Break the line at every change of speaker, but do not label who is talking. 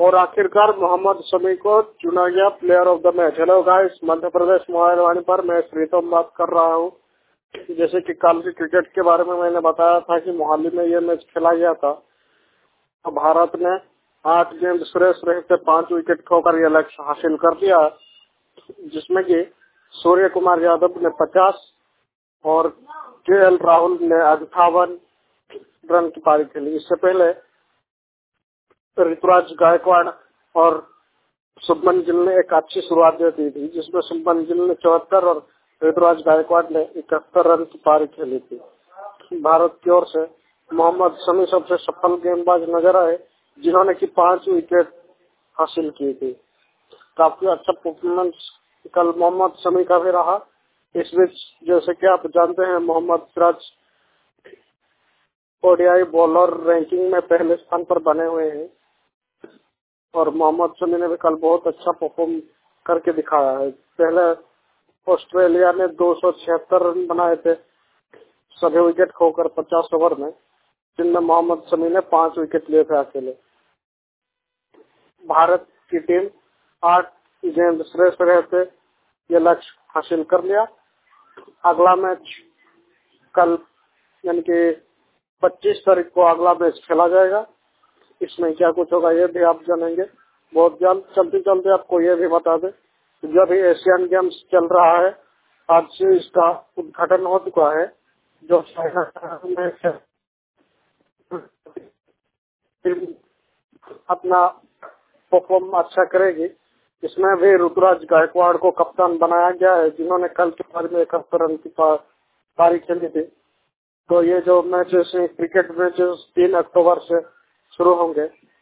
और आखिरकार मोहम्मद शमी को चुना गया player of the match. Hello guys, Madhya Pradesh mobile Vani पर मैं श्रीतम बात कर रहा हूँ। जैसे कि कल के क्रिकेट के बारे में मैंने बताया था कि मोहाली में ये मैच खेला गया था, तो भारत ने 8 गेंद सुरेश रैना 5 विकेट खोकर यह लक्ष्य हासिल कर लिया, जिसमें कि सूर्य कुमार यादव ने 50 और केएल राहुल ने 58 रन की पारी खेली। इससे पहले ऋतुराज गायकवाड़ और शुभमन गिल ने एक अच्छी शुरुआत दी थी, जिसमें शुभमन गिल ने 74 और ऋतुराज गायकवाड़ ने 71 रन की पारी खेली थी। भारत की ओर से मोहम्मद शमी सबसे सफल गेंदबाज नजर आए, जिन्होंने की 5 विकेट हासिल की थी। काफी अच्छा परफॉर्मेंस कल मोहम्मद शमी का भी रहा। इस बीच जैसे कि आप जानते हैं, Mohammed Siraj ODI bowler ranking में पहले स्थान पर बने हुए हैं और मोहम्मद शमी ने भी कल बहुत अच्छा परफॉर्म करके दिखाया है। पहले ऑस्ट्रेलिया ने 276 रन बनाए थे सभी विकेट खोकर 50 ओवर में, जिनमें मोहम्मद शमी ने 5 विकेट लिए थे अकेले। भारत की टीम 8 गेंद श्रेष्ठ रहते ये लक्ष्य हासिल कर लिया। अगला मैच कल यानी कि 25 तारीख को अगला मैच खेला जाएगा। इसमें क्या कुछ होगा ये भी आप जानेंगे बहुत जल्द। चलते चलते आपको ये भी बता दें, जब एशियन गेम्स चल रहा है, आज से इसका उद्घाटन हो चुका है। जो अपना परफॉर्म अच्छा करेगी, इसमें भी ऋतुराज गायकवाड़ को कप्तान बनाया गया है, जिन्होंने कल के बारे में 71 रन की पारी खेली थी। तो ये जो मैचेस क्रिकेट मैचेस 3 अक्टूबर से शुरू होंगे,